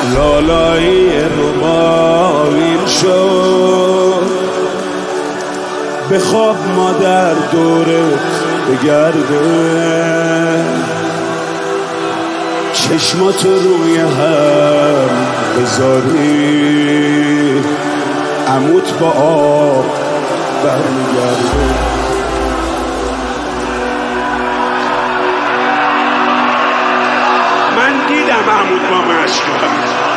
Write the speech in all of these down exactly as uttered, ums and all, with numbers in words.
لالایی رباویر شد، به خواب مادر دورت بگرده، چشماتو روی هم بذاری، عموت با آب برمیگرده. من دیدم عموت با مشکل،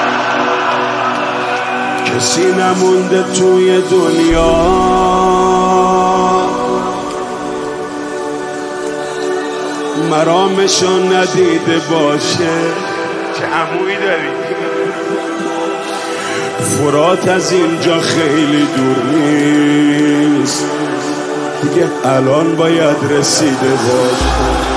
کسی نمونده توی دنیا مرامشو ندیده باشه. چه عمویی داری؟ فرات از اینجا خیلی دور نیست دیگه، الان باید رسیده باشه.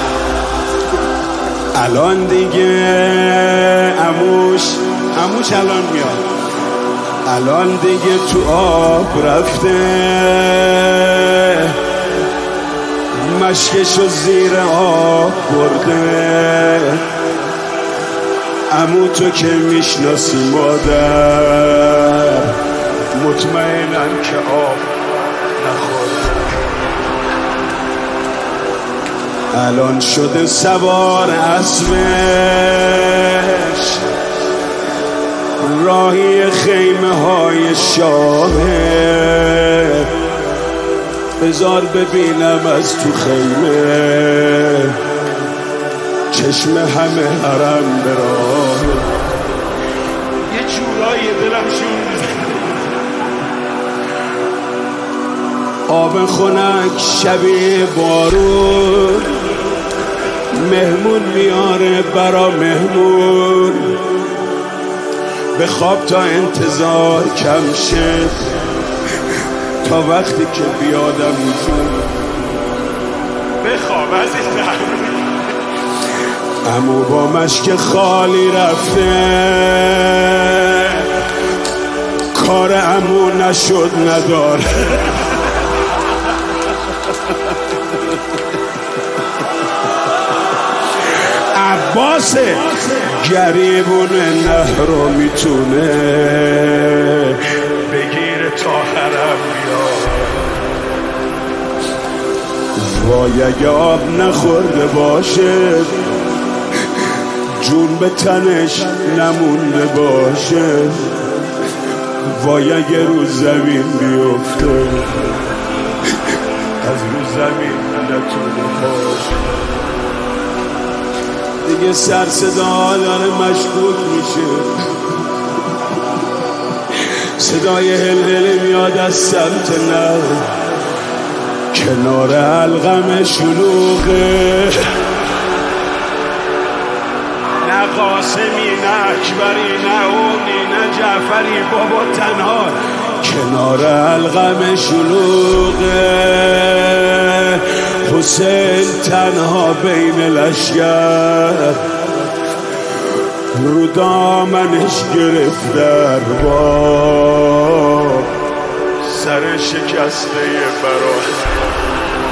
الان دیگه عموش عموش الان میاد، الان دیگه تو آب رفته، مشکشو زیر آب برده. عمو تو که میشناسی مادر، مطمئنم که آب نخورده. الان شده سوار اسبش، راهی خیمه های شاهه. بذار ببینم از تو خیمه، چشم همه حرم به راه. یه جورایی دلم شون آب خنک شبیه بارون، مهمون میاره برا مهمون. به خواب تا انتظار کم شد، تا وقتی که بیادم میزون. بخواب عزیزم. عمو با مشک خالی رفته، کار عمو نشد نداره. عباس گریبون نهرو میتونه بگیر تا حرم بیاد. وای اگه آب نخورده باشه، جون به تنش نمونده باشه. وای اگه رو زمین بیفته، از رو زمین نتونه باشه. دیگه سر صدا داره مشکوک میشه، صدای هلهله میاد از سمت نه، کنار حلقم شلوغه. نه قاسمی نه اکبری نه اونی نه جعفری، بابا تنها کنار حلقم شلوغه. حسین تنها بین لشگر، رو دامنش گرفت در باب، سر شکسته برای